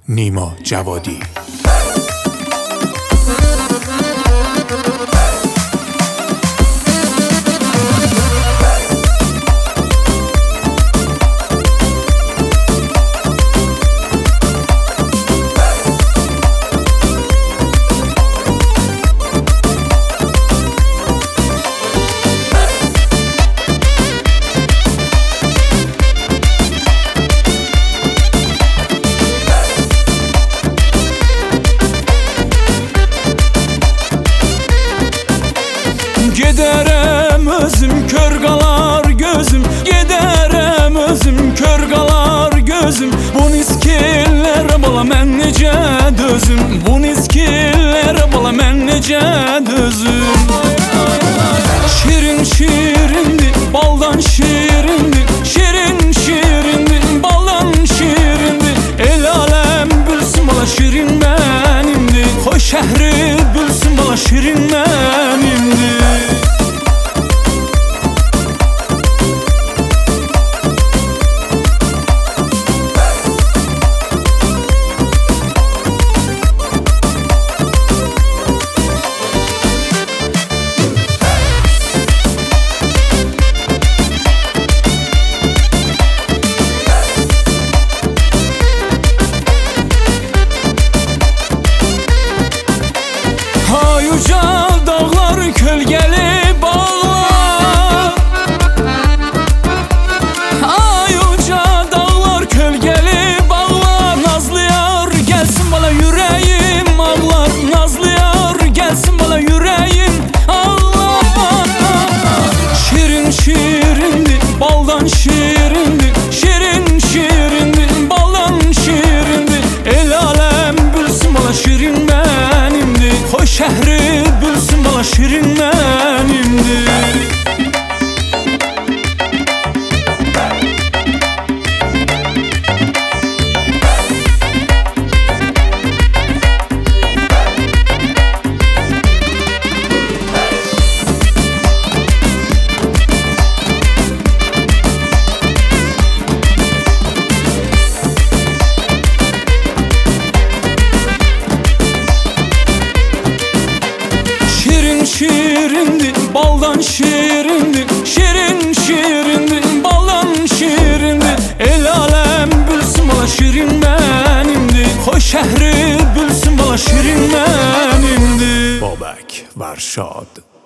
نیما جوادی. Gedərəm özüm, kör qalar gözüm. Gedərəm özüm, kör qalar gözüm. Bu niskillərə bala mən necə dözüm? Bu niskillərə bala mən necə dözüm? Şirin şirindir, baldan şirindir. Şirin şirindir, baldan şirindir. El aləm bilsin bala şirin mənimdir. Xoş şəhri bilsin bala şirin mənimdir. Uca dağlar, kölgeli bağlar. Ay uca dağlar, kölgeli bağlar. Nazlı yar gelsin bana yüreğim ağlar. Nazlı yar gelsin bana yüreğim ağlar. Şirin şirindir, baldan şirindir. Şirin şirindir, baldan şirindir. El alem bilsin bana şirin benimdir. Xoş şəhri bilsin bala şirin mənimdir. Şirindir, baldan şirindir. Şirin şirindir, baldan şirindir. El alem bilsin bala şirin benimdir. Xoş şəhri bilsin bala şirin mənimdir. بابک ورشاد.